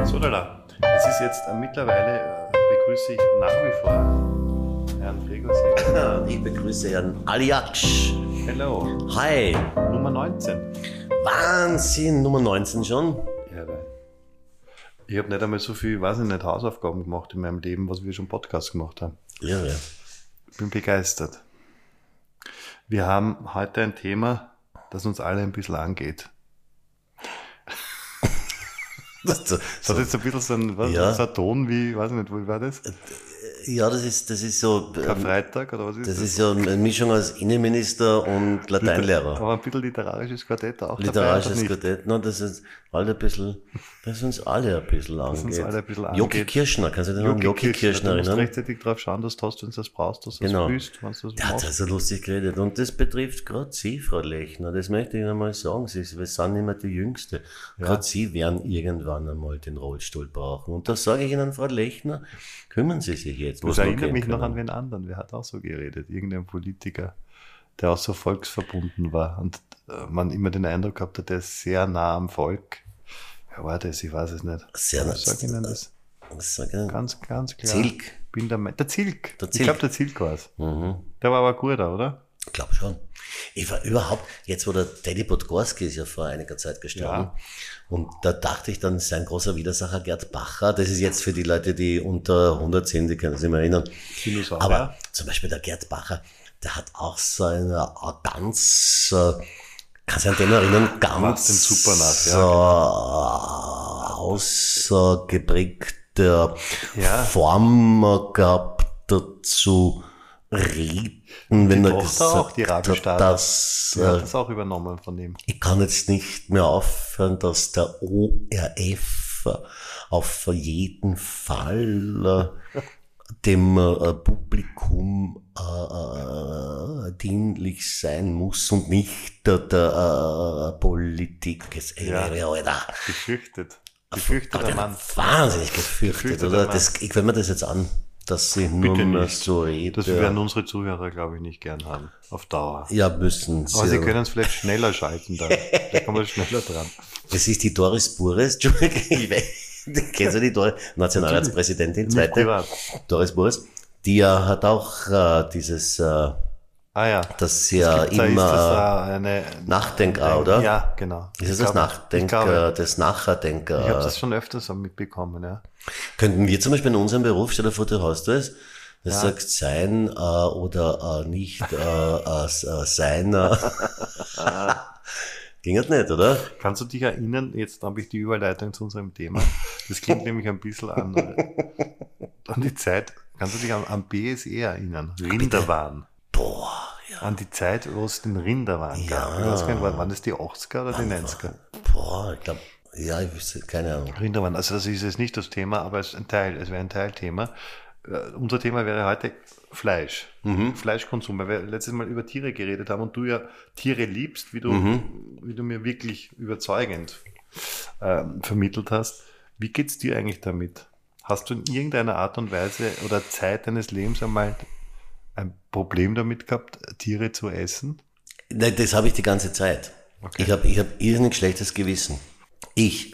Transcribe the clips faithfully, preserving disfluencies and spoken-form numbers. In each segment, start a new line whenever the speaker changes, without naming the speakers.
Sodala, es ist jetzt äh, mittlerweile, äh, begrüße ich nach wie vor Herrn Fregosi.
Ich begrüße Herrn Aliaksch.
Hello.
Hi.
Nummer neunzehn.
Wahnsinn, Nummer neunzehn schon.
Ja, weil ich habe nicht einmal so viel, weiß ich nicht, Hausaufgaben gemacht in meinem Leben, was wir schon Podcasts gemacht haben.
Ja, ja.
Ich bin begeistert. Wir haben heute ein Thema, das uns alle ein bisschen angeht.
Das, das,
Das hat jetzt ein bisschen so ein, was,
Ja.
so ein Ton wie, weiß ich nicht, wo war das?
ja, das ist, das ist so, ähm,
Karfreitag oder was ist
das
das?
ist so eine Mischung aus Innenminister und Lateinlehrer.
Aber ein bisschen literarisches Quartett auch
Literarisches
dabei, oder nicht?
Quartett, no, das ist alle ein bisschen, das uns alle ein bisschen angeht.
uns alle ein bisschen
Jogi
angeht.
Kirschner, kannst du dich noch an Jogi Kirschner
Du musst
erinnern?
rechtzeitig darauf schauen, dass du hast, wenn du das brauchst, dass du
Genau.
das fühlst, wenn du das
Der hat
machst.
so lustig geredet. Und das betrifft gerade Sie, Frau Lechner. Das möchte ich Ihnen einmal sagen. Sie, wir sind nicht mehr die Jüngste. Gerade Sie werden irgendwann einmal den Rollstuhl brauchen. Und da sage ich Ihnen, Frau Lechner, kümmern Sie sich jetzt.
Das
was noch
erinnert
gehen
mich noch
können.
an wen anderen. Wer hat auch so geredet? Irgendein Politiker, der auch so volksverbunden war und äh, man immer den Eindruck gehabt hat, der ist sehr nah am Volk. Wer war das? Ich weiß es nicht.
Sehr nah-
Ich sag Ihnen das
Was sag ich denn?
ganz, ganz klar.
Zilk.
Bin der, Me- der Zilk.
Der
Ich
Zilk.
glaube, der Zilk war es.
Mhm.
Der war aber gut, oder?
Ich glaube schon. Ich war überhaupt, jetzt wo der Teddy Podgorski ist ja vor einiger Zeit gestorben.
Ja.
Und da dachte ich dann, sein großer Widersacher Gerd Bacher, das ist jetzt für die Leute, die unter hundert sind, die können sich nicht mehr erinnern.
Dinosaurier.
Aber zum Beispiel der Gerd Bacher, der hat auch so eine äh, ganz, äh, kannst du dich an den erinnern,
Macht
ganz
den super nach,
äh, ausgeprägte
Ja.
Form gehabt dazu reden, wenn er
Tochter
gesagt
auch, die Rabi
hat,
Stadler.
dass
Der hat
äh,
das auch übernommen von ihm.
ich kann jetzt nicht mehr aufhören, dass der O R F auf jeden Fall äh, dem äh, Publikum äh, äh, dienlich sein muss und nicht der, der äh, Politik. Es,
Ja.
äh, Alter,
Gefürchtet. Gefürchteter
Gott,
Mann.
wahnsinnig gefürchtet,
Gefürchteter
oder?
Mann.
Das, ich wenn mir das jetzt an, dass sie nur
Bitte
mehr
nicht.
so reden.
Das werden unsere Zuhörer, glaube ich, nicht gern haben. Auf Dauer.
ja, müssen
Aber sie können es vielleicht schneller schalten dann. Da kommen wir schneller dran.
Das ist die Doris Bures, Entschuldigung, ich weiß, kennst du die Doris, Nationalratspräsidentin,
Nicht
zweite,
privat.
Doris Bures, die ja hat auch äh, dieses, äh,
Ah ja.
dass sie ja
Da ist
immer
das da eine
Nachdenker, oder?
Ja, genau.
Ist es
Ich
das
glaube-
Nachdenker,
Ich, glaube,
das Nachherdenker?
ich habe das schon öfters so mitbekommen, ja.
Könnten wir zum Beispiel in unserem Beruf, stell dir vor, du hast das, das
Ja.
sagt sein äh, oder äh, nicht äh, äh, äh, sein. Äh. Ging das nicht, oder?
Kannst du dich erinnern, jetzt habe ich die Überleitung zu unserem Thema. Das klingt nämlich ein bisschen an, an die Zeit. Kannst du dich an, an B S E erinnern? Rinderwahn.
Boah, ja.
An die Zeit, wo es den Rinderwahn gab.
Ja.
Ich weiß gar nicht, waren das die achtziger oder die neunziger?
Boah, ich glaube, ja, ich wüsste, keine Ahnung.
Rinderwahn, also das ist jetzt nicht das Thema, aber es ist ein Teil, es wäre ein Teilthema. Äh, unser Thema wäre heute Fleisch,
Mhm.
Fleischkonsum, weil wir letztes Mal über Tiere geredet haben und du ja Tiere liebst, wie du,
Mhm.
wie du mir wirklich überzeugend ähm, vermittelt hast. Wie geht's dir eigentlich damit? Hast du in irgendeiner Art und Weise oder Zeit deines Lebens einmal ein Problem damit gehabt, Tiere zu essen?
Nein, das habe ich die ganze Zeit.
Okay.
Ich habe ich hab irrsinnig schlechtes Gewissen. Ich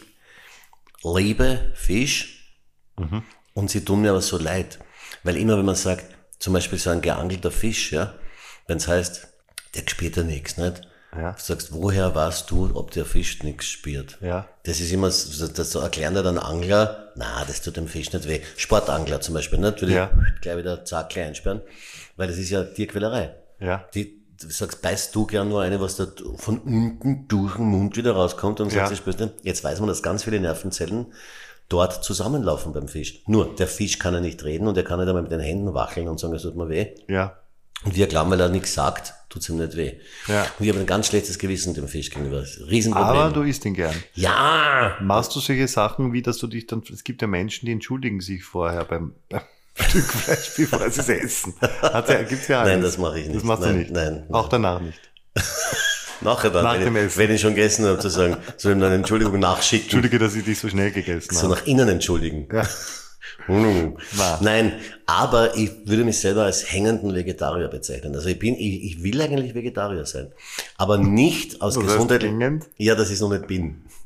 liebe Fisch
Mhm.
und sie tun mir aber so leid. Weil immer wenn man sagt, zum Beispiel so ein geangelter Fisch, ja, wenn es heißt, der spürt ja nichts, nicht?
Ja.
Du sagst, woher weißt du, ob der Fisch nichts spürt?
Ja.
Das ist immer, so- das so erklären dir dann Angler, na, das tut dem Fisch nicht weh. Sportangler zum Beispiel, nicht? Würde
Ja.
ich gleich wieder zack klein einsperren, weil das ist ja Tierquälerei.
Ja.
Die, du sagst, beißt du gern nur eine, was da von unten durch den Mund wieder rauskommt und
Ja.
sagst, das spürst du. Jetzt weiß man, dass ganz viele Nervenzellen dort zusammenlaufen beim Fisch. Nur, der Fisch kann ja nicht reden und er kann nicht einmal mit den Händen wackeln und sagen, es tut mir weh.
Ja.
Und wir glauben, weil er nichts sagt, tut's ihm nicht weh.
Ja.
Und ich habe ein ganz schlechtes Gewissen dem Fisch gegenüber. Riesenproblem.
Aber du isst ihn gern.
ja!
Machst du solche Sachen, wie dass du dich dann, es gibt ja Menschen, die entschuldigen sich vorher beim, beim Stück Fleisch, bevor sie es essen. Hat ja, gibt's ja alles.
Nein, das mache ich nicht.
Das machst
nein,
du nicht.
Nein, nein.
Auch danach nicht.
Nachher dann,
Nach
wenn,
dem
ich,
Essen.
wenn ich schon gegessen habe, zu sagen, soll ich ihm dann Entschuldigung nachschicken.
Entschuldige, dass ich dich so schnell gegessen
So
habe.
nach innen entschuldigen.
Ja.
Hm.
Na.
Nein, aber ich würde mich selber als hängenden Vegetarier bezeichnen. Also ich bin, ich, ich will eigentlich Vegetarier sein. Aber nicht aus
Das heißt
gesundheitlichen,
dringend?
ja, dass ich es noch nicht bin.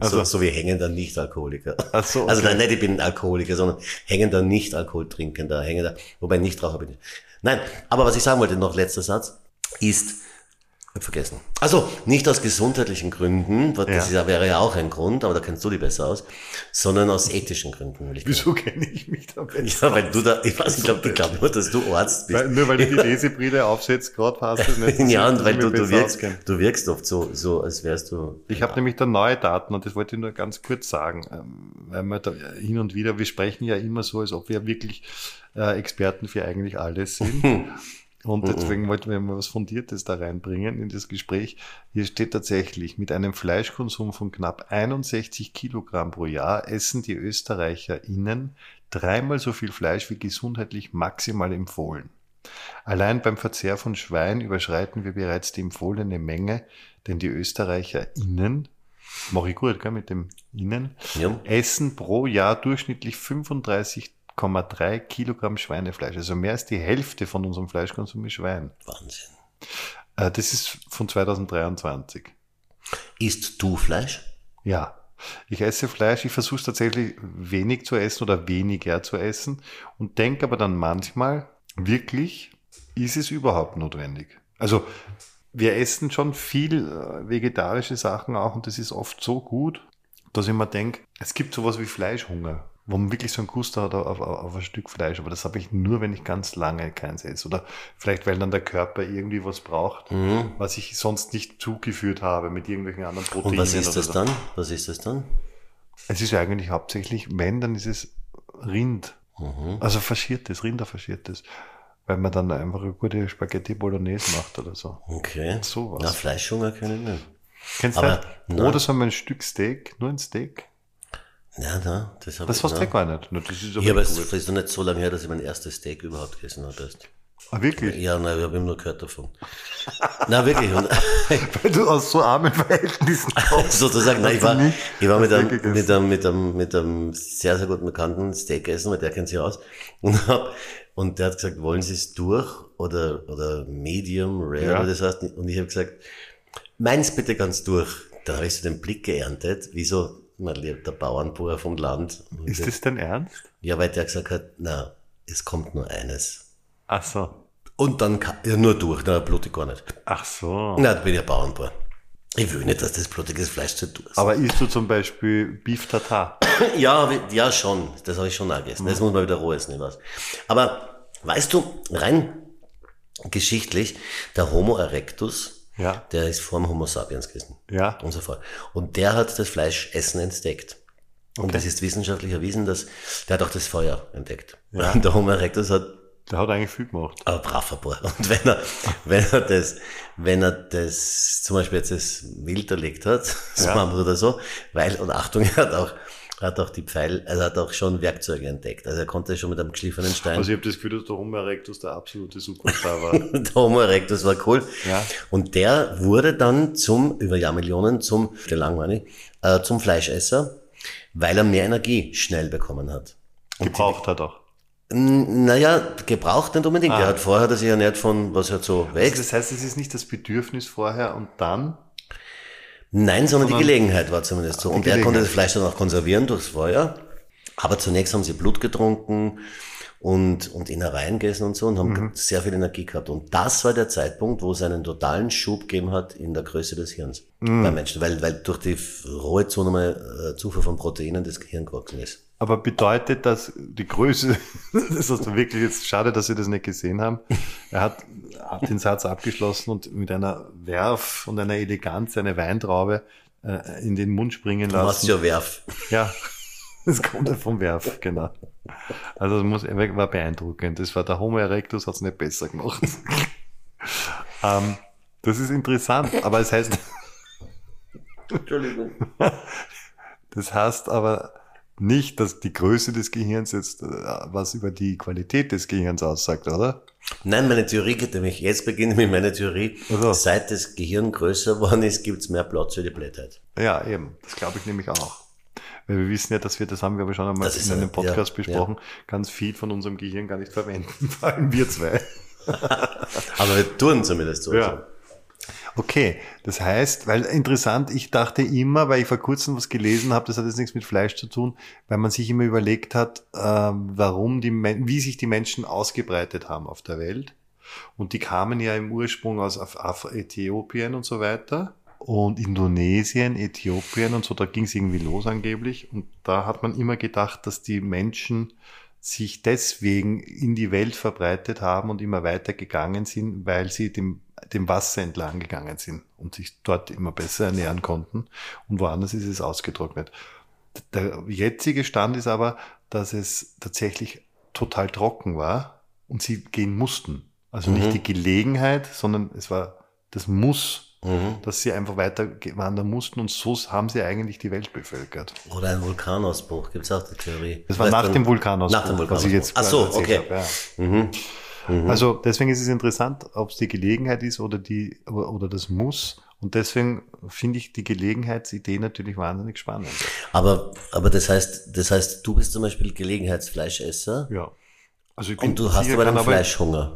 Also,
so, so wie hängender Nicht-Alkoholiker.
Ach so, okay.
Also nein, nicht ich bin Alkoholiker, sondern hängender Nicht-Alkoholtrinkender, hängender, wobei Nichtraucher bin ich. Nein, aber was ich sagen wollte, noch letzter Satz, ist, ich hab vergessen. Also nicht aus gesundheitlichen Gründen, das
Ja.
ist ja, wäre ja auch ein Grund, aber da kennst du dich besser aus, sondern aus ethischen Gründen. Will ich
Wieso kenne ich mich da besser?
Ja, weil du da, ich weiß, ich glaube, ich glaube nur, dass du Arzt bist.
Weil, nur weil du die Lesebrille aufsetzt, gerade passt das nicht.
Ja, und
dass
weil
ich
du,
mich
du
besser
wirkst,
auskenne.
du wirkst oft so, so, als wärst du.
Ich habe nämlich da neue Daten und das wollte ich nur ganz kurz sagen, ähm, weil wir da hin und wieder, wir sprechen ja immer so, als ob wir wirklich äh, Experten für eigentlich alles sind. Und deswegen wollten wir mal was Fundiertes da reinbringen in das Gespräch. Hier steht tatsächlich, mit einem Fleischkonsum von knapp einundsechzig Kilogramm pro Jahr essen die ÖsterreicherInnen dreimal so viel Fleisch wie gesundheitlich maximal empfohlen. Allein beim Verzehr von Schwein überschreiten wir bereits die empfohlene Menge, denn die ÖsterreicherInnen, mache ich gut, gell, mit dem Innen,
Ja.
essen pro Jahr durchschnittlich fünfunddreißig Komma drei Kilogramm Schweinefleisch. Also mehr als die Hälfte von unserem Fleischkonsum ist Schwein.
Wahnsinn.
Äh, Das ist von zweitausenddreiundzwanzig.
Isst du Fleisch?
Ja, ich esse Fleisch. Ich versuche es tatsächlich wenig zu essen oder weniger zu essen und denke aber dann manchmal, wirklich, ist es überhaupt notwendig? Also wir essen schon viel äh, vegetarische Sachen auch und das ist oft so gut, dass ich mir denke, es gibt sowas wie Fleischhunger, wo man wirklich so einen Gusto hat auf, auf, auf ein Stück Fleisch, aber das habe ich nur, wenn ich ganz lange keins esse. Oder vielleicht, weil dann der Körper irgendwie was braucht,
Mhm.
was ich sonst nicht zugeführt habe mit irgendwelchen anderen Proteinen.
Und was ist
oder
das
so.
dann? Was ist das dann?
Es ist ja eigentlich hauptsächlich, wenn, dann ist es Rind.
Mhm.
Also faschiertes, Rinderfaschiertes. Weil man dann einfach eine gute Spaghetti Bolognese macht oder so.
Okay.
Sowas.
Na, Fleischhunger können wir.
Kennst du
Aber,
das?
na.
Oder so ein Stück Steak, nur ein Steak.
Ja, na, das habe
Das
ich
hast du
na.
ja gar nicht. Na, das ist aber
Ja, aber
nicht
es
gut.
ist noch nicht so lange her, dass ich mein erstes Steak überhaupt gegessen habe. erst.
Ah, wirklich?
Ja, nein, ich habe immer nur gehört davon. Na wirklich. Und
Weil du aus so armen Verhältnissen kommst.
sozusagen, nein, ich war,
nicht
ich war mit
Steak
einem,
gegessen?
mit einem, mit einem, mit einem sehr, sehr guten Bekannten Steak essen, weil der kennt sich aus. Und, hab, und der hat gesagt, wollen Sie es durch oder, oder medium, rare,
Ja.
oder das heißt, und ich habe gesagt, meins bitte ganz durch. Dann habe ich so den Blick geerntet, wie so, man lebt der Bauernbauer vom Land. Und
Ist
der-
das dein Ernst?
Ja, weil der gesagt hat, na, es kommt nur eines.
Ach so.
Und dann ka- ja, nur durch, na, blutig gar nicht.
Ach so.
Na, da bin ich ja Bauernbauer. Ich will nicht, dass das blutiges Fleisch zu tun ist.
Aber isst du zum Beispiel Beef Tartar?
Ja, hab ich- ja, schon. Das habe ich schon auch gegessen. Das muss man wieder roh essen, ich weiß. Aber, weißt du, rein geschichtlich, der Homo erectus,
Ja.
der ist vor dem Homo sapiens gewesen.
Ja.
Unser Fall. Und der hat das Fleischessen entdeckt. Und das ist wissenschaftlich erwiesen, dass, der hat auch das Feuer entdeckt.
Ja.
Und der Homo erectus hat
Der hat eigentlich viel gemacht.
aber braver Boy. Und wenn er, wenn er das, wenn er das, zum Beispiel jetzt das Wild erlegt hat, das
Ja.
Mammut oder so, weil, und Achtung, er hat auch, hat auch die Pfeil, also er hat auch schon Werkzeuge entdeckt. Also er konnte schon mit einem geschliffenen Stein.
Also ich habe das Gefühl, dass der Homo erectus der absolute Superstar war.
Der Homo erectus war cool.
Ja.
Und der wurde dann zum, über Jahrmillionen, zum, der lang war nicht, äh, zum Fleischesser, weil er mehr Energie schnell bekommen hat.
Gebraucht hat auch.
N- Naja, gebraucht nicht unbedingt.
Ah.
Der hat vorher das ja nicht von, was halt so
Also
wächst.
das heißt, es ist nicht das Bedürfnis vorher und dann.
Nein, sondern die
Sondern-
Gelegenheit war zumindest so. Und er konnte
Gelegenheit.
das Fleisch dann auch konservieren durchs Feuer. Aber zunächst haben sie Blut getrunken und, und Innereien gegessen und so und haben
Mhm.
sehr viel Energie gehabt. Und das war der Zeitpunkt, wo es einen totalen Schub gegeben hat in der Größe des Hirns
Mhm.
beim Menschen. Weil, weil durch die rohe zunehmende äh, Zufuhr von Proteinen das Gehirn gewachsen ist.
Aber bedeutet das die Größe, das hast du wirklich jetzt, schade, dass Sie das nicht gesehen haben. Er hat, hat den Satz abgeschlossen und mit einer Werf und einer Eleganz eine Weintraube äh, in den Mund springen
Du machst
lassen.
ja Werf.
Ja, das kommt ja vom Werf, genau. Also das muss, war beeindruckend. Das war der Homo erectus, hat es nicht besser gemacht. ähm, das ist interessant, aber es heißt,
Entschuldigung.
das heißt aber nicht, dass die Größe des Gehirns jetzt äh, was über die Qualität des Gehirns aussagt, oder?
Nein, meine Theorie geht nämlich, jetzt beginne ich mit meiner Theorie.
Also.
Seit das Gehirn größer geworden ist, gibt's mehr Platz für die Blättheit.
Ja, eben. Das glaube ich nämlich auch. Weil wir wissen ja, dass wir, das haben wir aber schon einmal
Das ist
in einem
eine-
Podcast
ja,
besprochen, ganz viel von unserem Gehirn gar nicht verwenden, vor allem wir zwei.
Aber wir tun zumindest so.
Ja. Okay, das heißt, weil interessant, ich dachte immer, weil ich vor kurzem was gelesen habe, das hat jetzt nichts mit Fleisch zu tun, weil man sich immer überlegt hat, ähm, warum die, Men- wie sich die Menschen ausgebreitet haben auf der Welt. Und die kamen ja im Ursprung aus Af- Af- Äthiopien und so weiter. Und Indonesien, Äthiopien und so, da ging es irgendwie los angeblich. Und da hat man immer gedacht, dass die Menschen sich deswegen in die Welt verbreitet haben und immer weiter gegangen sind, weil sie dem, dem Wasser entlang gegangen sind und sich dort immer besser ernähren konnten. Und woanders ist es ausgetrocknet. Der jetzige Stand ist aber, dass es tatsächlich total trocken war und sie gehen mussten. Also
Mhm.
nicht die Gelegenheit, sondern es war das Muss,
Mhm.
dass sie einfach weiter wandern mussten und so haben sie eigentlich die Welt bevölkert.
Oder ein Vulkanausbruch, gibt's auch die Theorie.
Das war
Weißt
nach
du,
dem Vulkanausbruch,
Nach dem
was ich jetzt
Vulkanausbruch. Ach so,
erzählt
okay.
habe, ja.
Mhm. Mhm.
Also deswegen ist es interessant, ob es die Gelegenheit ist oder die oder, oder das Muss. Und deswegen finde ich die Gelegenheitsidee natürlich wahnsinnig spannend.
Aber, aber das heißt, das heißt, du bist zum Beispiel Gelegenheitsfleischesser
Ja. Also ich bin
und du hast
sicher,
aber
kann
einen Fleischhunger.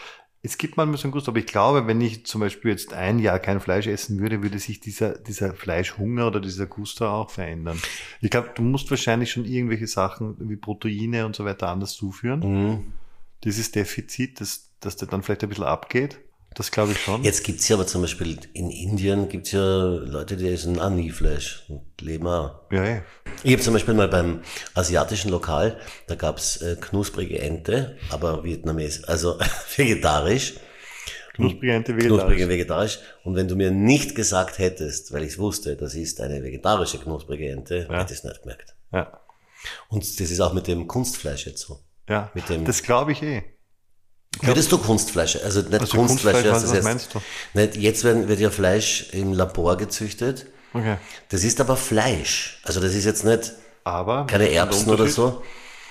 Es gibt manchmal so einen Gusto, aber ich glaube, wenn ich zum Beispiel jetzt ein Jahr kein Fleisch essen würde, würde sich dieser, dieser Fleischhunger oder dieser Gusto auch verändern. Ich glaube, du musst wahrscheinlich schon irgendwelche Sachen wie Proteine und so weiter anders zuführen.
Mhm.
Dieses Defizit, das, dass der dann vielleicht ein bisschen abgeht, das glaube ich schon.
Jetzt gibt's ja aber zum Beispiel in Indien gibt's ja Leute, die essen auch nie Fleisch und leben auch.
Ja, ja.
Ich habe zum Beispiel mal beim asiatischen Lokal, da gab's äh, knusprige Ente, aber vietnamesisch, also vegetarisch.
Knusprige Ente vegetarisch.
Knusprige vegetarisch. Und wenn du mir nicht gesagt hättest, weil ich wusste, das ist eine vegetarische knusprige Ente,
Ja.
hätte ich es nicht gemerkt.
Ja,
Und das ist auch mit dem Kunstfleisch jetzt so.
ja.
Mit dem-
Das glaube ich eh.
Würdest du Kunstfleisch, also nicht
Also
Kunstfleisch,
Kunstfleisch,
heißt
was,
das
was
jetzt,
meinst du?
Nicht, jetzt werden, wird ja Fleisch im Labor gezüchtet.
Okay.
Das ist aber Fleisch. Also das ist jetzt nicht
Aber
keine
was ist der
Erbsen oder
Unterschied?
so.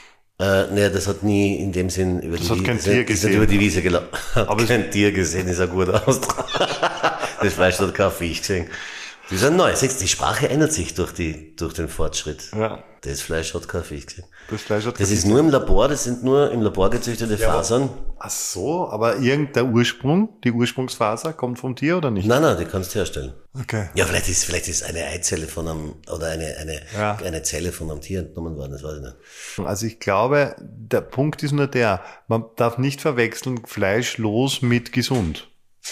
Äh, nee, das hat nie in dem Sinn über
Das
die
hat kein
Wiese,
Tier
ist
gesehen.
nicht über die Wiese gelaufen. Hat
Aber es-
kein Tier gesehen, ist ein guter Ausdruck. Das Fleisch hat kein Viech gesehen. Das ist ein neu. Siehst, die Sprache ändert sich durch die, durch den Fortschritt.
Ja,
Das Fleisch hat kein Viech gesehen.
das Fleisch hat
Das ist nur im Labor, das sind nur im Labor gezüchtete
Ja, aber-
Fasern.
Ach so, aber irgendein Ursprung, die Ursprungsfaser kommt vom Tier oder nicht?
Nein, nein, die kannst du herstellen.
Okay.
Ja, vielleicht ist, vielleicht ist eine Eizelle von einem, oder eine, eine,
Ja.
eine Zelle von einem Tier entnommen worden, das weiß ich nicht.
Also ich glaube, der Punkt ist nur der, man darf nicht verwechseln fleischlos mit gesund.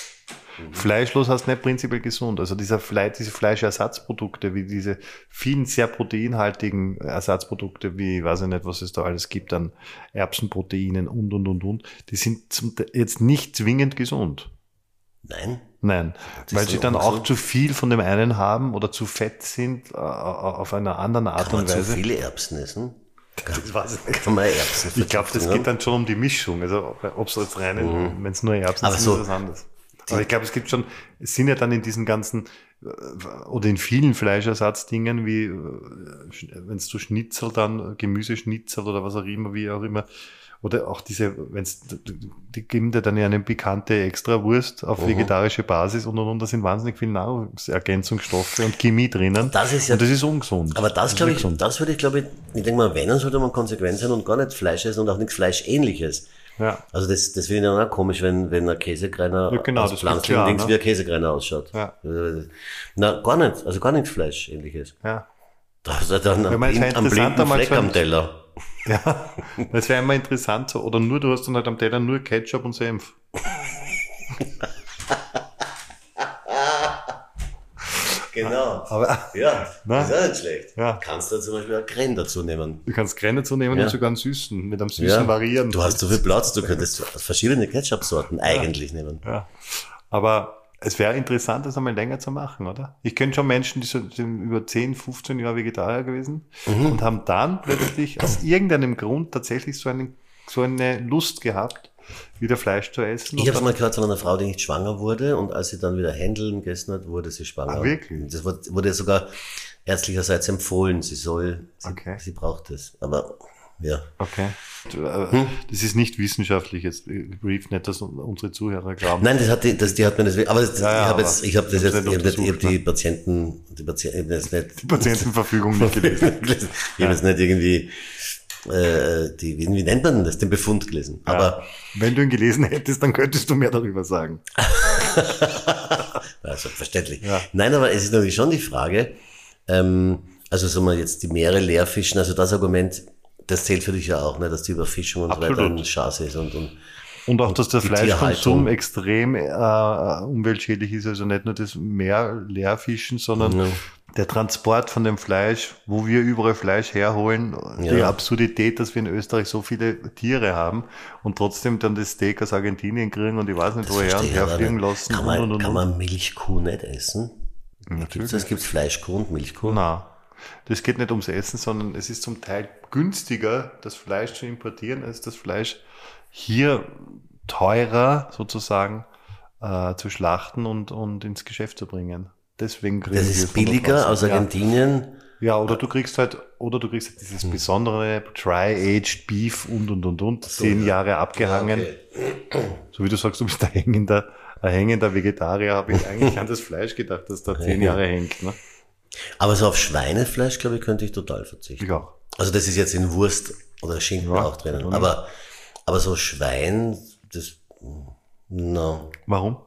Fleischlos heißt nicht prinzipiell gesund. Also dieser Fleisch, diese Fleischersatzprodukte, wie diese vielen sehr proteinhaltigen Ersatzprodukte, wie, weiß ich nicht, was es da alles gibt an Erbsenproteinen und, und, und, und, die sind zum, jetzt nicht zwingend gesund.
Nein?
Nein,
Das
weil
ist
sie
so
dann auch
ungesund.
zu viel von dem einen haben oder zu fett sind, äh, auf einer anderen Art
Kann man
und
zu
Weise.
viele Erbsen essen?
Das weiß ich nicht.
Kann man Erbsen
Ich glaube, das
vergiften,
geht dann schon um die Mischung. Also ob es jetzt rein, wenn es nur Erbsen
Aber
sind,
so-
ist was anderes. Aber ich glaube, es gibt schon, es sind ja dann in diesen ganzen, äh, oder in vielen Fleischersatzdingen, wie, äh, wenn es so Schnitzel dann, Gemüseschnitzel oder was auch immer, wie auch immer, oder auch diese, wenn es, die geben dir dann ja eine pikante Extrawurst auf
Mhm.
vegetarische Basis und und und, da sind wahnsinnig viele Nahrungsergänzungsstoffe und Chemie drinnen.
Das ist ja-
und das ist ungesund.
Aber das,
ist
glaube
nicht
ich,
gesund.
das würde ich, glaube ich, ich denke mal, wenn, dann sollte man konsequent sein und gar nicht Fleisch essen und auch nichts Fleischähnliches.
Ja.
Also das, das finde ich dann auch komisch, wenn, wenn ein Käsekreiner
Ja, genau,
aus
das
Pflanzen
gibt's ja,
links
ne?
wie ein Käsekreiner ausschaut.
Ja.
Na, gar nicht, also gar nichts Fleischähnliches.
Ja.
Da ist er dann
Ja,
am,
man, es wär
blind, am
interessant,
blinden
einmal
Fleck
so ein-
am Teller.
Ja, das wäre immer interessant, so, oder nur, du hast dann halt am Teller nur Ketchup und Senf.
Genau.
Aber
Ja,
Na?
ist auch nicht schlecht.
Ja.
Kannst du zum Beispiel auch Creme dazu nehmen.
du kannst Kräne zu nehmen
Ja.
und sogar einen süßen, mit einem süßen variieren.
Du hast so viel Platz, du könntest verschiedene Ketchup-Sorten eigentlich nehmen.
Ja. Aber es wäre interessant, das einmal länger zu machen, oder? Ich kenne schon Menschen, die so, die sind über zehn, fünfzehn Jahre Vegetarier gewesen
Mhm.
und haben dann plötzlich aus irgendeinem Grund tatsächlich so, einen, so eine Lust gehabt, wieder Fleisch zu essen.
Ich
Und
habe
dann-
mal gehört von einer Frau, die nicht schwanger wurde und als sie dann wieder Händeln gegessen hat, wurde sie schwanger.
Ah, wirklich?
Das wurde, wurde ihr sogar ärztlicherseits empfohlen, sie soll, sie,
Okay.
sie braucht es. Aber ja,
Okay. Du, äh,
Hm?
Das ist nicht wissenschaftlich jetzt. Ich brief nicht, dass unsere Zuhörer glauben.
nein, das hat die, das, die hat mir das, aber das,
Ja, ja,
ich habe
aber
jetzt, ich habe das
ich
jetzt,
hab's
ich
nicht
habe das- ich habe
untersucht,
die Patienten, die Patienten, ich habe das nicht,
Die Patientenverfügung nicht gelesen.
ich habe jetzt nicht irgendwie, äh, die, wie, wie nennt man das, den Befund gelesen. Aber
Wenn du ihn gelesen hättest, dann könntest du mehr darüber sagen.
Ja, selbstverständlich.
Ja.
Nein, aber es ist natürlich schon die Frage, ähm, also sagen wir jetzt die Meere leer fischen, also das Argument, das zählt für dich ja auch, ne, dass die Überfischung und
Absolut.
so weiter ein Schaß ist und, und
Und auch, dass der
die
Fleischkonsum
Tierhaltung.
extrem äh, umweltschädlich ist, also nicht nur das Meer leerfischen, sondern
Ja.
der Transport von dem Fleisch, wo wir überall Fleisch herholen, die
Ja.
Absurdität, dass wir in Österreich so viele Tiere haben und trotzdem dann das Steak aus Argentinien kriegen und ich weiß nicht
das
woher und
verstehe ich aber
herfliegen
nicht.
lassen.
Kann
und,
man,
und, und,
kann
und.
man Milchkuh nicht essen? Gibt's das? Gibt's Fleischkuh und Milchkuh?
Nein, das geht nicht ums Essen, sondern es ist zum Teil günstiger, das Fleisch zu importieren, als das Fleisch hier teurer sozusagen äh, zu schlachten und, und ins Geschäft zu bringen. Deswegen kriegen
Das
wir
ist
es von der
billiger
Straße.
aus Argentinien.
Ja. ja, oder du kriegst halt, oder du kriegst halt dieses besondere Dry-Aged Beef und und und und, zehn
ja.
Jahre abgehangen.
Okay.
So wie du sagst, du bist ein hängender, ein hängender Vegetarier, habe ich eigentlich an das Fleisch gedacht, das da zehn Jahre hängt. Ne?
Aber so auf Schweinefleisch, glaube ich, könnte ich total verzichten.
Ich auch.
Also das ist jetzt in Wurst oder Schinken
Ja,
auch drinnen.
warum
Aber, aber so Schwein, das, no.
Warum?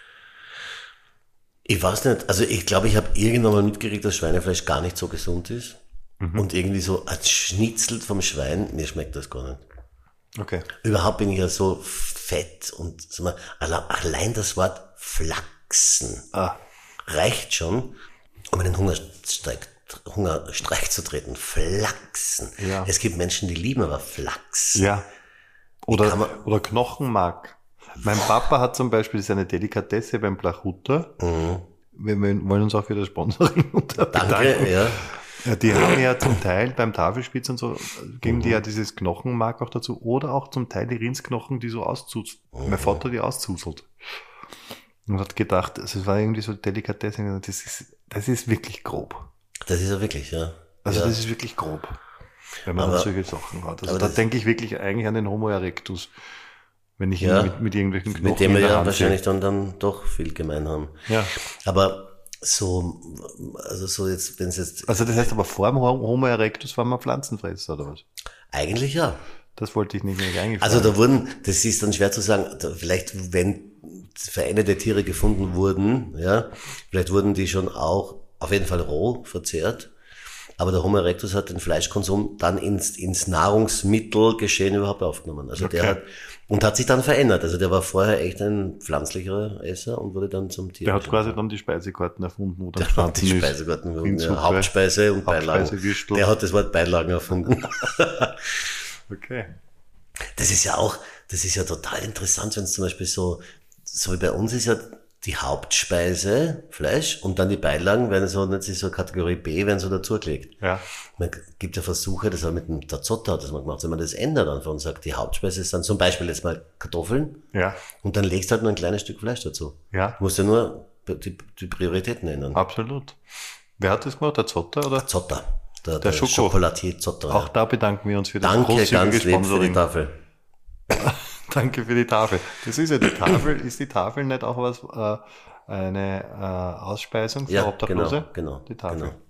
Ich weiß nicht, also ich glaube, ich habe irgendwann mal mitgekriegt, dass Schweinefleisch gar nicht so gesund ist.
Mhm.
Und irgendwie so als Schnitzel vom Schwein, mir schmeckt das gar nicht.
Okay.
Überhaupt bin ich ja so fett und sag mal, allein das Wort Flachsen
Ah,
reicht schon, um in den Hungerstreik, Hungerstreik zu treten. Flachsen.
Ja.
Es gibt Menschen, die lieben aber Flachs.
ja.
kann
Oder,
man-
oder Knochenmark. Mein Papa hat zum Beispiel seine Delikatesse beim Blachhutter.
Mhm.
Wir wollen uns auch für das Sponsoring bedanken.
Danke, ja.
Ja, die haben ja zum Teil beim Tafelspitz und so, geben die ja dieses Knochenmark auch dazu oder auch zum Teil die Rindsknochen, die so auszuzelt. Mein Vater die auszuzelt. Und hat gedacht, also es war irgendwie so Delikatesse, das ist, das ist wirklich grob.
Das ist ja wirklich, ja.
Also
ja.
das ist wirklich grob, wenn man
Aber-
dann solche Sachen hat. Also
aber
da
das-
denke ich wirklich eigentlich an den Homo erectus, wenn ich ihn
Ja.
mit, mit irgendwelchen Knochen
Mit dem wir
in der
ja
Hand
wahrscheinlich dann, dann doch viel gemein haben.
sehe. Ja.
Aber so, also so jetzt, wenn es jetzt,
Also das heißt aber vor dem Homo erectus waren wir Pflanzenfresser oder was?
eigentlich ja.
Das wollte ich nicht mehr eingefallen.
Also da wurden, das ist dann schwer zu sagen, da vielleicht wenn veränderte Tiere gefunden wurden, ja, vielleicht wurden die schon auch auf jeden Fall roh verzehrt, aber der Homo erectus hat den Fleischkonsum dann ins, ins Nahrungsmittelgeschehen überhaupt aufgenommen. Also der
Okay.
hat, und hat sich dann verändert. Also der war vorher echt ein pflanzlicherer Esser und wurde dann zum Tier.
Der hat quasi dann die Speisekarten erfunden, wo dann
Der hat die
gestanden ist.
Speisekarten
in
erfunden, ja,
Suppe,
Hauptspeise und Beilagen.
Hauptspeise, Würstel.
Der hat das Wort Beilagen erfunden.
Okay.
Das ist ja auch, das ist ja total interessant, wenn es zum Beispiel so, so wie bei uns ist ja die Hauptspeise Fleisch und dann die Beilagen werden so, nennt sich so Kategorie B, werden so dazugelegt.
Ja.
Man gibt ja Versuche, das hat mit dem Tazzotto hat das mal gemacht, wenn man das ändert einfach und sagt, die Hauptspeise ist dann zum Beispiel jetzt mal Kartoffeln
Ja.
und dann legst halt nur ein kleines Stück Fleisch dazu.
Ja.
Du musst ja nur die, die Prioritäten ändern.
Absolut. Wer hat das gemacht? Der Zotter oder?
Zotter. Der,
Der
der,
Schoko.
Chocolatier Zotter.
Auch da bedanken wir uns für das
Danke
großzügige
ganz lieb für die
Sponsoring.
Tafel.
Danke für die Tafel. Das ist ja die Tafel. Ist die Tafel nicht auch was, äh, eine äh, Ausspeisung für
Ja,
Obdachlose?
genau, genau,
Die Tafel.
genau.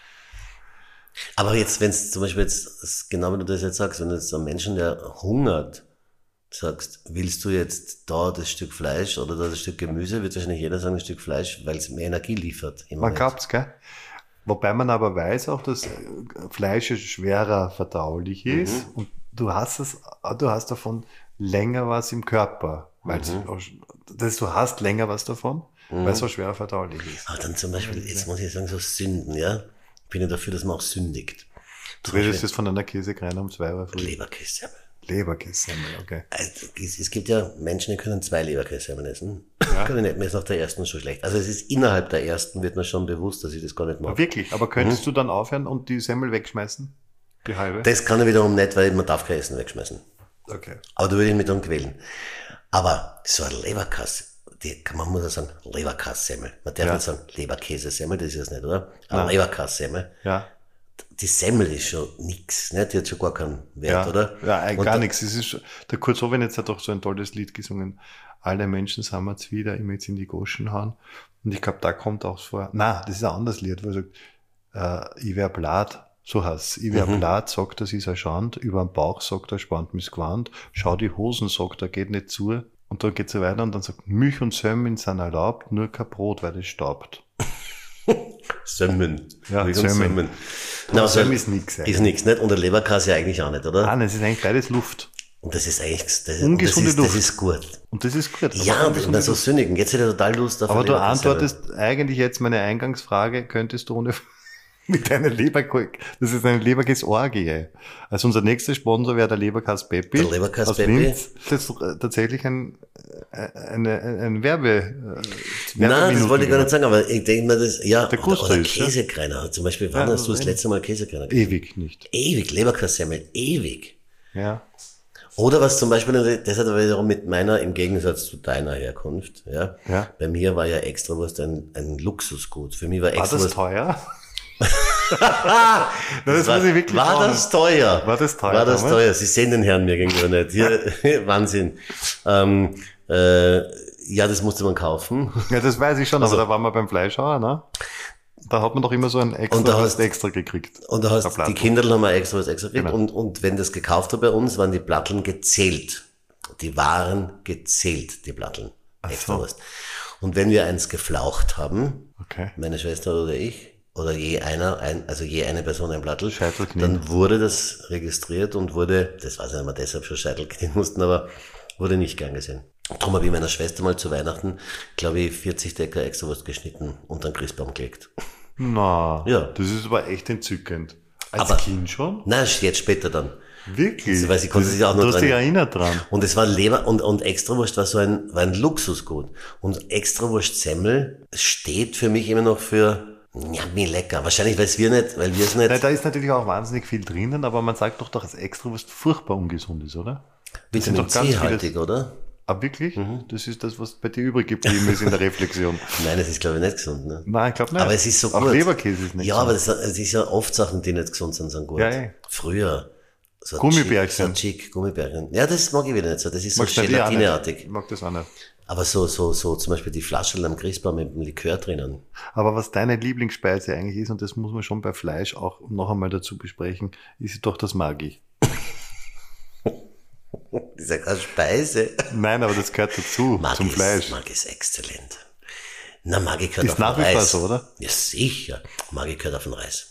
Aber jetzt, wenn es zum Beispiel jetzt, genau wie du das jetzt sagst, wenn du jetzt einem Menschen, der hungert, sagst, willst du jetzt da das Stück Fleisch oder da das Stück Gemüse, wird wahrscheinlich jeder sagen, ein Stück Fleisch, weil es mehr Energie liefert. im
Man
Moment.
glaubt's, gell? Wobei man aber weiß auch, dass äh, Fleisch schwerer verdaulich ist und du hast es, du hast davon länger was im Körper, weil das, du hast länger was davon, weil es so schwer verdaulich ist.
Aber dann zum Beispiel, jetzt muss ich sagen, so Sünden, ja. Ich bin ja dafür, dass man auch sündigt.
Du redest jetzt von einer Käsekreiner um zwei Uhr früh.
Leberkäse.
Leberkässemmel, okay.
Also, es, es gibt ja Menschen, die können zwei Leberkäse essen. Kann ich nicht, mir ist nach der ersten schon schlecht. Also es ist innerhalb der ersten, wird mir schon bewusst, dass ich das gar nicht mache.
Wirklich, aber könntest du dann aufhören und die Semmel wegschmeißen? Die halbe?
Das kann ich wiederum nicht, weil man darf kein Essen wegschmeißen.
Okay.
Aber da würde ich mich dann quälen. Aber so ein Leberkass, die, man muss ja sagen, Leberkassemmel. Man darf
Ja.
nicht sagen Leberkäsesemmel, das ist es nicht, oder? Aber
Nein.
Leberkassemmel.
Ja.
Die Semmel ist schon nix, ne? Die hat schon gar keinen Wert,
Ja,
oder?
ja eigentlich
Und
gar
da-
nichts. Es ist, schon- der Kurt Sovenetz hat doch so ein tolles Lied gesungen. Alle Menschen sind jetzt wieder, immer jetzt in die Goschen hauen. Und ich glaube, da kommt auch vor. Na, das ist ein anderes Lied, wo er sagt, äh, ich wär Blatt, so heißt's. Ich wär
Mhm.
Blatt, sagt, das ist ein Schand. Über den Bauch sagt er, spannt mich Gewand. Schau die Hosen, sagt er, geht nicht zu. Und dann geht's so weiter und dann sagt, Milch und Semmeln sind erlaubt, nur kein Brot, weil das staubt.
Semmeln.
Ja,
Milch und
Semmeln.
Semmeln.
Na,
Na,
Semmeln
also,
ist nix
ist
eigentlich.
nichts, nicht? Und der Leberkäse ja eigentlich auch nicht, oder?
Nein, es ist eigentlich beides Luft.
Und das ist eigentlich, das, das,
Ungesunde
ist, das
Luft.
ist gut.
Und das ist gut.
Ja,
Aber
und ich bin so sündigen. Jetzt hätte ich total Lust auf
Aber
eine
du
Leberkäse.
antwortest eigentlich jetzt meine Eingangsfrage, könntest du ohne mit deiner Leberkäse, das ist eine Leberkäse-Orgie. Also unser nächster Sponsor wäre der Leberkäse Peppi.
Der Leberkäse
aus
Peppi.
Linz. Das ist äh, tatsächlich ein, äh, eine, ein Werbe, äh,
Nein, das wollte ich gar nicht sagen, aber ich denke mir, das, ja,
Der
oder,
Gusto
oder
ist, ja.
Käsekreiner. Zum Beispiel, wann
Ja,
hast du das
also
letzte Mal Käsekreiner gegessen?
Ewig nicht.
Ewig, Leberkässemmel, ewig.
Ja.
Oder was zum Beispiel, das hat aber wiederum mit meiner, im Gegensatz zu deiner Herkunft, ja.
Ja.
Bei mir war ja Extrawurst ein, ein Luxusgut. Für mich war
War das
Extrawurst.
teuer? Na, das
war,
muss ich wirklich
war
fragen.
das teuer?
War das teuer
War das
damals?
teuer? Sie sehen den Herrn mir gegenüber nicht. Hier, Wahnsinn. Ähm, äh, ja, das musste man kaufen.
Ja, das weiß ich schon,
Also-
aber da waren wir beim Fleischhauer, ne? Da hat man doch immer so ein extra,
Und da
was
hast-
extra gekriegt.
Und da hast
Ein Blatt.
die Kinder haben wir extra was extra gekriegt.
Genau.
Und, und wenn das gekauft war bei uns, waren die Platteln gezählt. Die waren gezählt, die Platteln.
Ach so.
Extrawurst. Und wenn wir eins geflaucht haben,
Okay.
meine Schwester oder ich, oder je einer, ein, also je eine Person ein Plattel,
Scheitelknie.
dann wurde das registriert und wurde, das weiß ich nicht mehr, deshalb schon Scheitelknie mussten, aber wurde nicht gern gesehen. Darum habe ich meiner Schwester mal zu Weihnachten, glaube ich, vierzig Decker Extrawurst geschnitten und dann Christbaum gelegt.
Na,
Ja.
das ist aber echt entzückend. Als
Aber-
Kind schon?
Nein, jetzt später dann.
Wirklich?
Weil sie konnte
Das-
sich auch noch
Du hast
dran-
dich erinnert dran.
Und es war Leber und, und Extrawurst war so ein, war ein Luxusgut. Und Extrawurst-Semmel steht für mich immer noch für, ja, mir lecker. Wahrscheinlich, weil es wir nicht, weil wir es nicht,
Nein, da ist natürlich auch wahnsinnig viel drinnen, aber man sagt doch, dass Extrawurst furchtbar ungesund ist, oder? Das sind
Vitamin
doch ganz
C-haltig,
viele-
oder?
Ah, wirklich?
Mhm.
Das ist das, was bei dir übrig geblieben ist in der Reflexion.
Nein, das ist, glaube ich, nicht gesund, ne?
Nein, ich glaube nicht.
Aber es ist so
Auch
gut.
Leberkäse ist nicht
Ja,
so.
aber das, es ist ja oft Sachen, die nicht gesund sind, sind gut.
Ja, eh.
Früher. So
Gummibärchen.
Chick, so Chick, Gummibärchen. Ja, das mag ich wieder nicht so. Das ist so
Magst du nicht? Ja,
gelatineartig.
nicht. Ich mag das auch nicht.
Aber so, so, so, zum Beispiel die Flaschen am Christbaum mit dem Likör drinnen.
Aber was deine Lieblingsspeise eigentlich ist, und das muss man schon bei Fleisch auch noch einmal dazu besprechen, ist doch das Maggi.
Das ist ja keine Speise.
Nein, aber das gehört dazu,
Maggi
zum
ist-
Fleisch.
Maggi ist exzellent. Na, Maggi gehört
Ist
auf den
nach wie vor
Reis.
so, oder?
Ja, sicher. Maggi gehört auf den Reis.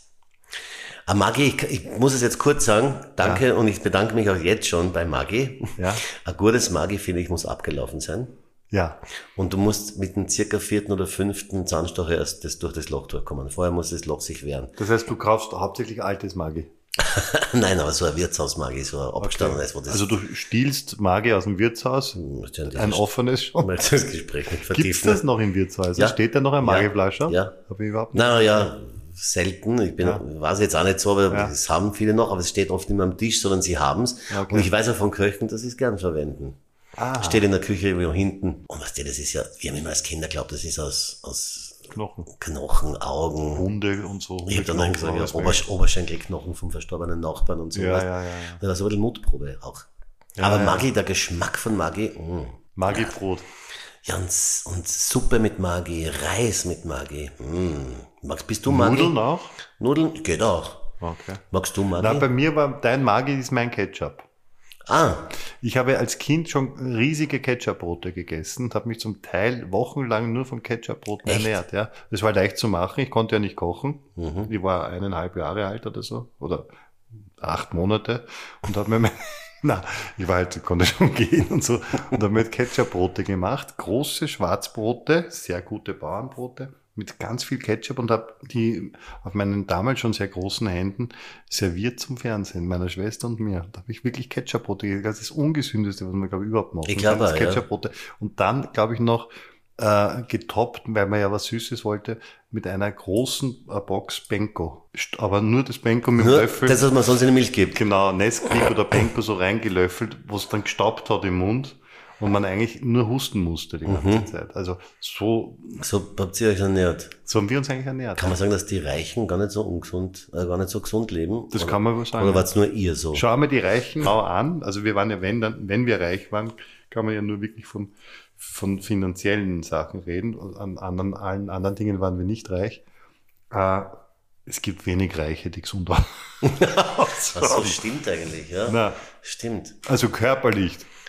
Aber Maggi, ich, ich muss es jetzt kurz sagen, danke und ich bedanke mich auch jetzt schon bei Maggi.
Ja.
Ein gutes Maggi, finde ich, muss abgelaufen sein.
Ja,
Und du musst mit dem circa vierten oder fünften Zahnstocher erst das, durch das Loch durchkommen. Vorher muss das Loch sich wehren.
das heißt, du kaufst hauptsächlich altes Maggi.
Nein, aber so ein Wirtshaus-Maggi, so ein abgestandenes, wo das...
Also du stiehlst Maggi aus dem Wirtshaus,
Natürlich
ein offenes schon.
mal das Gespräch nicht
Gibt's
vertiefen.
das noch im Wirtshaus?
Ja.
Steht da noch ein Maggi-Flasche?
Ja.
Habe ich überhaupt nicht.
Na ja, selten. Ich bin,
Ja.
weiß jetzt auch nicht so, aber
Ja.
das haben viele noch, aber es steht oft nicht mehr am Tisch, sondern sie haben's.
Ja, okay.
Und ich weiß auch von Köchen, dass sie es gern verwenden.
Ah.
Steht in der Küche irgendwo hinten. Und was das ist ja, wir haben immer als Kinder geglaubt, das ist aus, aus
Knochen.
Knochen, Augen.
Hunde und so.
Ich hab dann auch
Hundeknochen,
gesagt, ja,
alles
Obersch Oberschenkelknochen vom verstorbenen Nachbarn und so.
Ja,
was.
ja, ja, ja.
Das war so ein bisschen Mutprobe auch. aber Maggi, der Geschmack von Maggi, mh.
Maggi-Brot.
Ja, und, und Suppe mit Maggi, Reis mit Maggi. Mh. Magst, bist du Maggi?
Nudeln auch?
Nudeln? Geht auch.
Okay.
Magst du Maggi?
Na, bei mir war dein Maggi ist mein Ketchup.
ah,
Ich habe als Kind schon riesige Ketchup-Brote gegessen und habe mich zum Teil wochenlang nur von Ketchup-Broten
Echt?
ernährt. Ja. Das war leicht zu machen. Ich konnte ja nicht kochen.
Mhm.
Ich war eineinhalb Jahre alt oder so. Oder acht Monate. Und habe mir mein, na, ich war halt, konnte schon gehen und so. Und habe mir Ketchup-Brote gemacht. Große Schwarzbrote, sehr gute Bauernbrote. Mit ganz viel Ketchup und habe die auf meinen damals schon sehr großen Händen serviert zum Fernsehen, meiner Schwester und mir. Da habe ich wirklich Ketchup-Brote gegessen. Das ist das Ungesündeste, was man, glaube ich, überhaupt machen
Ich
kann.
glaube
Das
auch, ja.
Ketchup-Brote. Und dann, glaube ich, noch äh, getoppt, weil man ja was Süßes wollte, mit einer großen äh, Box Benko. St- Aber nur das Benko mit dem
nur
Löffel.
das, was man sonst in die Milch gibt.
Genau, Nesquik oder Benko so reingelöffelt, wo es dann gestaubt hat im Mund und man eigentlich nur husten musste die ganze
Mhm.
Zeit. Also so,
So habt ihr euch ernährt.
so haben wir uns eigentlich ernährt.
Kann man sagen, dass die Reichen gar nicht so ungesund, äh, gar nicht so gesund leben?
Das
oder,
kann man wohl sagen.
Oder war es nur ihr so?
Schau mal die Reichen genau an. Also wir waren ja, wenn dann, wenn wir reich waren, kann man ja nur wirklich von, von finanziellen Sachen reden. An anderen, allen anderen Dingen waren wir nicht reich. Äh, es gibt wenig Reiche, die gesund waren.
Ach so, stimmt eigentlich, ja.
Na,
Stimmt.
also körperlich.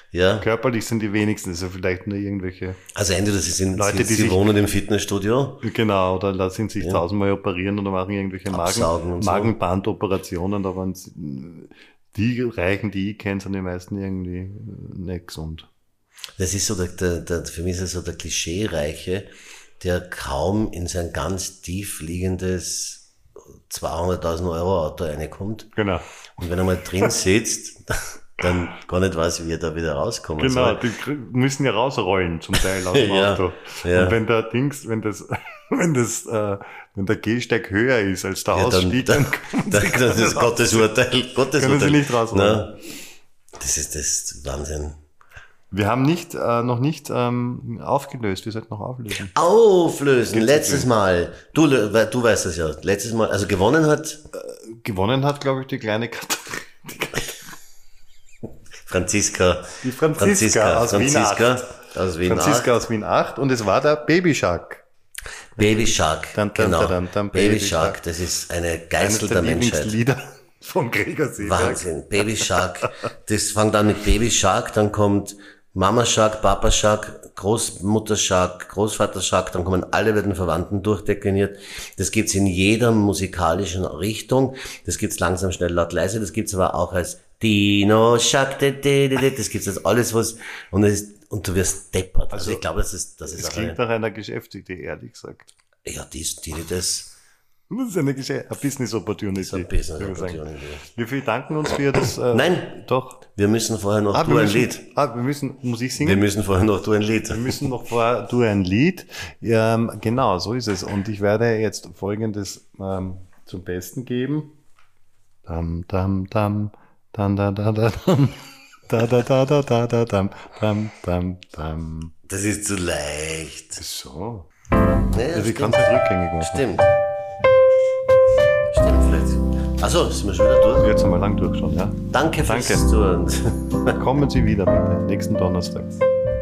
Ja.
Körperlich sind die wenigsten, also vielleicht nur irgendwelche,
Also entweder sie sind,
Leute,
sie,
die
sie
sich-
wohnen im Fitnessstudio.
genau, oder lassen sich tausendmal operieren oder machen irgendwelche
Absaugen
Magen,
und so.
Magenbandoperationen, aber die Reichen, die ich kenne, sind die meisten irgendwie nicht gesund.
Das ist so der, der, der für mich ist das so der Klischee-Reiche, der kaum in sein ganz tief liegendes zweihunderttausend Euro Auto reinkommt.
Genau.
Und wenn er mal drin sitzt, dann gar nicht weiß, wie er da wieder rauskommt.
Genau,
soll.
die kr- müssen ja rausrollen zum Teil aus dem
Ja,
Auto.
ja.
Und wenn der Dings, wenn das, wenn das, äh, wenn der Gehsteig höher ist als der
Ja, dann,
Ausstieg,
dann,
dann,
dann, das ist Gottes Urteil. Gottes
Können Sie
Urteil.
nicht rausrollen.
Na, das ist das ist Wahnsinn.
Wir haben nicht, äh, noch nicht ähm, aufgelöst, wir sollten noch auflösen.
Auflösen, letztes Mal. Du, lö- we- du weißt das ja. Letztes Mal, also gewonnen hat
Gewonnen hat, glaube ich, die kleine Katharina.
Franziska.
Die Franziska aus Wien
Franziska aus Wien
Franziska
acht.
aus Wien acht und es war der Baby Shark.
Baby Shark.
Dun, dun,
genau.
dun, dun, dun,
Baby,
Baby
Shark,
Shark.
das ist eine
Eines
Geißel
der
der Menschheit.
Lieblingslieder vom Gregor Seeberg.
Wahnsinn. Baby Shark. Das fängt an mit Baby Shark, dann kommt Mama Shark, Papa Shark, Großmutter Shark, Großvater Shark, dann kommen alle bei den Verwandten durchdekliniert. Das gibt's in jeder musikalischen Richtung. Das gibt's langsam, schnell, laut, leise. Das gibt's aber auch als Dino Shark, de, de, de, de. Das gibt's als alles was, und es ist, und du wirst deppert. Also, ich glaube, das ist, das ist
Das
auch
klingt
eine,
nach einer Geschäftsidee, ehrlich gesagt.
ja, die, die, die das,
Das ist eine, Gesche- eine Business Opportunity.
ist ein Business
würde ich sagen.
Opportunity.
Wir bedanken uns für das. Äh,
Nein.
Doch.
Wir müssen vorher noch
Ah,
du
wir
ein
müssen,
Lied.
Ah, wir müssen Musik singen.
Wir müssen vorher noch du ein Lied.
Wir müssen noch vor du ein Lied. Ähm, genau, so ist es. Und ich werde jetzt Folgendes ähm, zum Besten geben. Dam, dam, dam, dam, da, da, da, dam. Da, da, da, da, da, da, dam, dam, dam, dam.
Das ist zu leicht.
So.
Ja,
Also ich kann
stimmt.
es nicht rückgängig machen.
Stimmt. Stimmt, vielleicht. Achso, sind wir schon wieder durch?
Jetzt sind wir lang durch schon, ja?
Danke fürs
Danke.
Zuhören.
Kommen Sie wieder bitte, nächsten Donnerstag.